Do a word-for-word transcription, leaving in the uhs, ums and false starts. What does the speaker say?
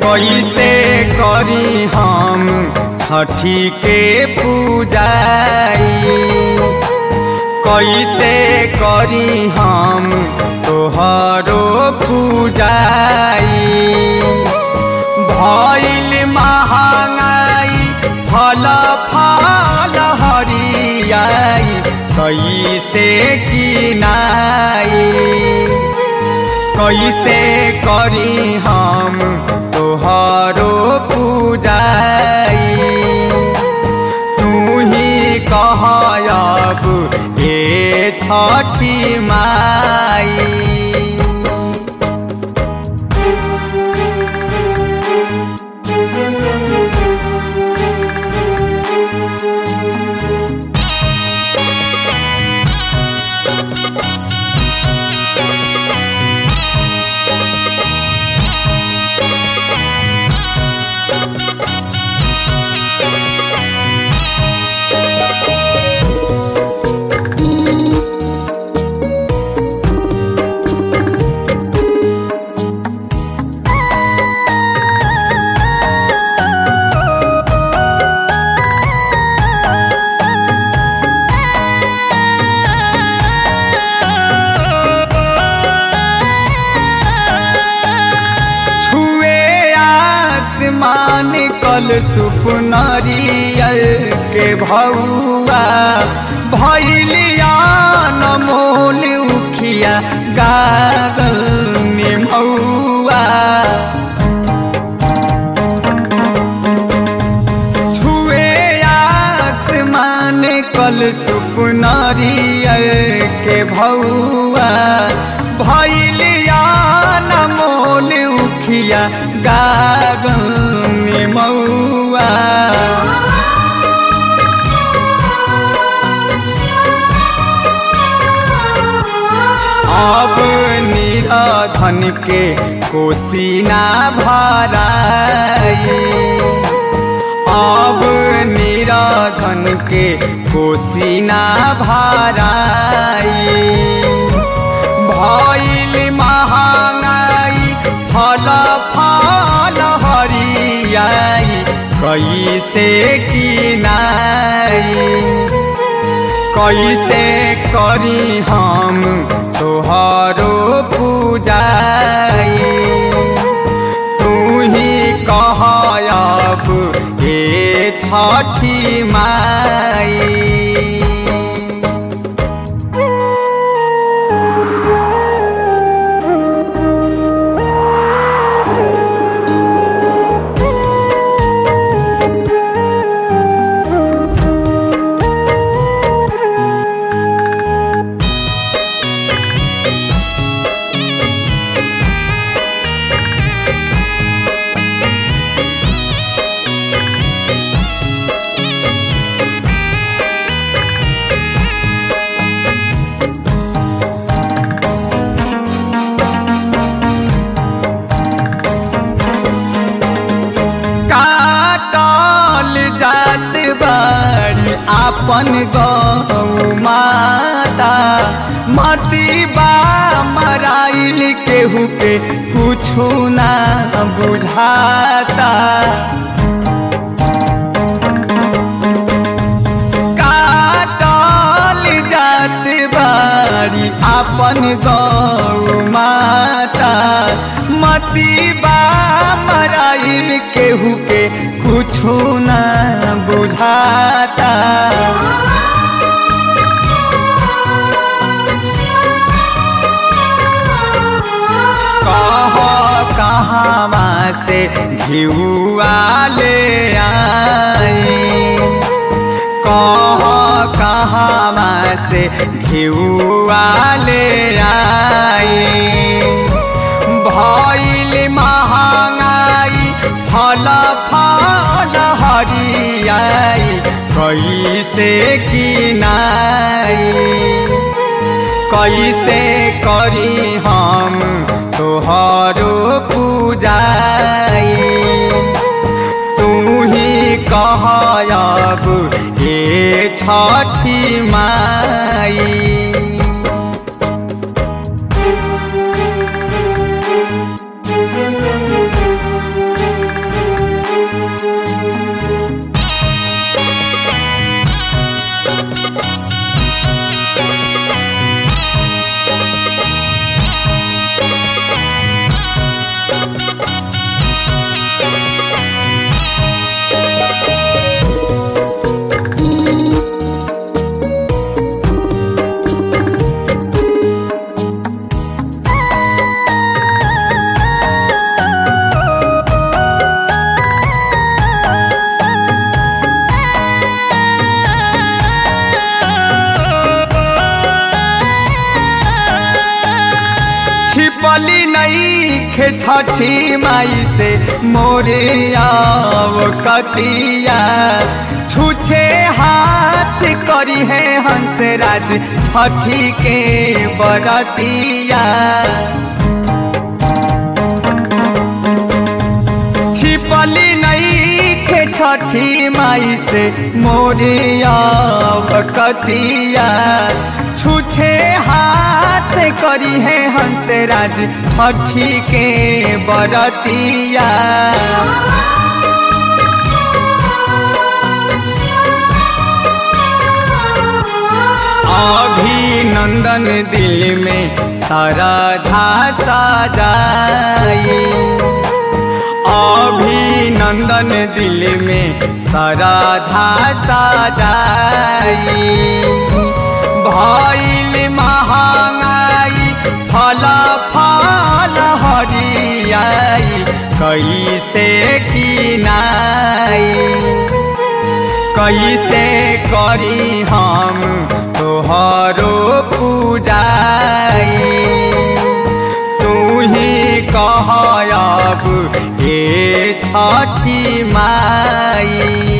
कैसे करी हम छठी के पूजाई, कैसे करी हम तोहरो पूजाई। भइल महंगाई फल फल हरियाई, कैसे किनाई, कैसे करी हम तोहरो पूजाई। तू ही कह अब ये छठी माई। मान कल सुपनरियल के भौआ, भैलिया नमोल उखिया गागल निमौआ। छुए आसमान कल सुपनरियल के भौआ, भैलिया नमोल उखिया गागल निमौआ। अब निराधन के कोसी ना भराई, अब निराधन के कोसी ना भराई। भइल महंगाई फल फल हरियाई, कैसे किनाई, कैसे करी हम तोहरो पूजाई। तू ही कह अब ये छठी माई। अपन गौ माता मती बा मराइल केहू के कुछु ना बुझाता। काटल जात बारी अपन गौ माता मती बा मराइल केहू के कुछु ना बुझाता। कह कहाँ से घिउआ ले आई, कह कहाँ से घिउआ ले आई। भइल महंगाई फल फल हरियाई, कैसे किनाई, कैसे करी हम तोहरो पूजाई। तू ही कह अब ये छठी माई। नईखे छठी माई से मोरे कतिया छूछे हाथ करी है हंसराज छठी के बरतिया छिपली नईखे छठी माई से मोरे कतिया छूछे हाथ करी है हंसराज छठी के बरतिया अभिनंदन दिल में श्रद्धा सजाई अभिनंदन दिल में श्रद्धा सजाई भइल महंगाई फल फल हरियाई कैसे किनाई कैसे करी हम तोहरो पूजाई तू ही कह अब हे छठी माई।